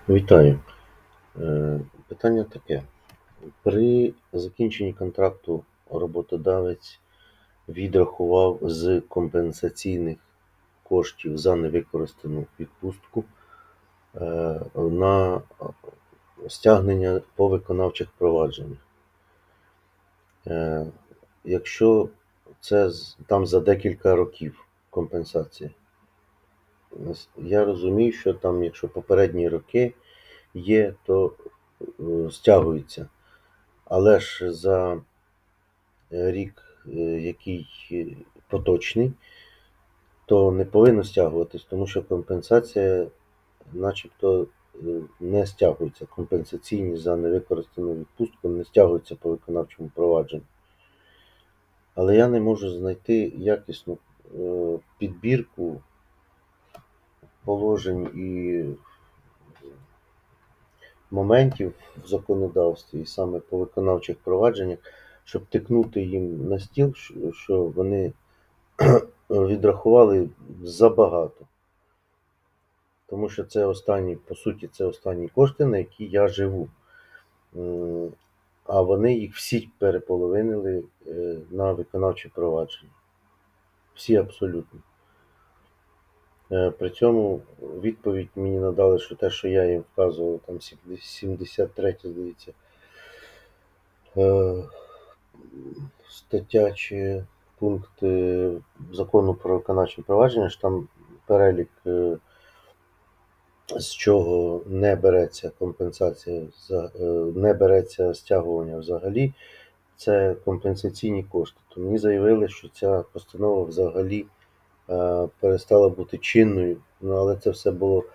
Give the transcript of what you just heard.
Вітаю. Питання таке. При закінченні контракту роботодавець відрахував з компенсаційних коштів за невикористану відпустку на стягнення по виконавчих провадженнях. Якщо це там за декілька років компенсація, я розумію, що там, якщо попередні роки є, то стягується. Але ж за рік, який поточний, то не повинно стягуватись, тому що компенсація начебто не стягується. Компенсаційні за невикористану відпустку не стягуються по виконавчому провадженню. Але я не можу знайти якісну підбірку положень і моментів в законодавстві, і саме по виконавчих провадженнях, щоб тикнути їм на стіл, що вони відрахували забагато. Тому що це останні, по суті, це останні кошти, на які я живу. А вони їх всі переполовинили на виконавчі провадження. Всі абсолютно. При цьому відповідь мені надали, що те, що я їм вказував, там 73, здається, стаття чи пункт закону про виконавче провадження, що там перелік, з чого не береться компенсація, не береться стягування взагалі, це компенсаційні кошти. То мені заявили, що ця постанова взагалі перестала бути чинною, але це все було